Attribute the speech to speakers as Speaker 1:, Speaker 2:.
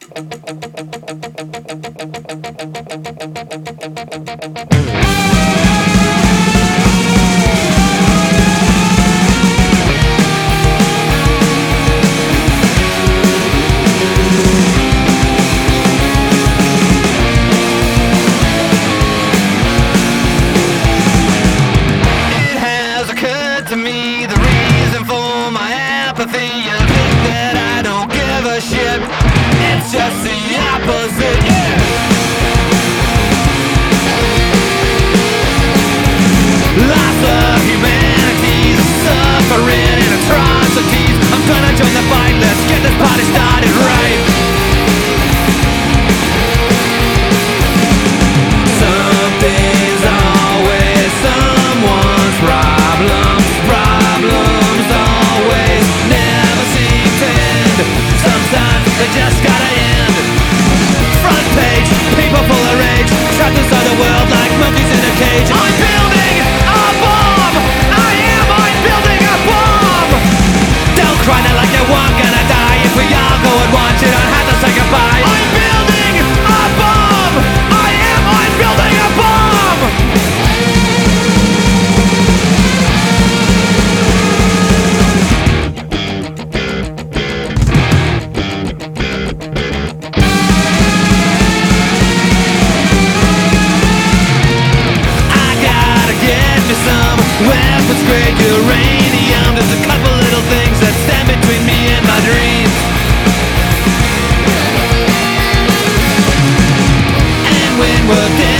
Speaker 1: To me, the reason for my apathy, you think that I don't give a shit. It's just the opposite, yeah. Loss of humanity, suffering and atrocities. I'm gonna join the fight, let's get this party started right. Something's always someone's problem. Problems always never seem to end. Sometimes they just gotta end. Front page, people full of rage, trapped inside the world like monkeys in a cage. I'm building a bomb! I'm building a bomb! Don't cry now like you weren't gonna die. If we all go at once, you don't have to say goodbye. I'm building a bomb! I'm building a bomb! Some weapons grade uranium. There's a couple little things that stand between me and my dreams. And when we're dead